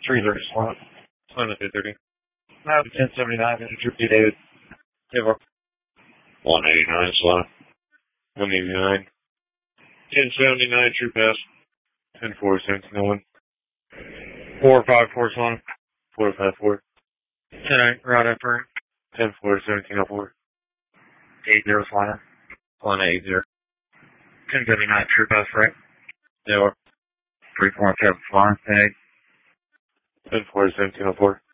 330 slot. On the 230. Now 1079, Mr. Troop D. David. Table. 189 slot. 189. 1079 True Pass. 10-4, 1701. 454 slot. 454. 10 route after 10-4, 1704. 80 slot. 180. 1079 True Pass, right? Table. 347 slot. 10 10-4, 1704.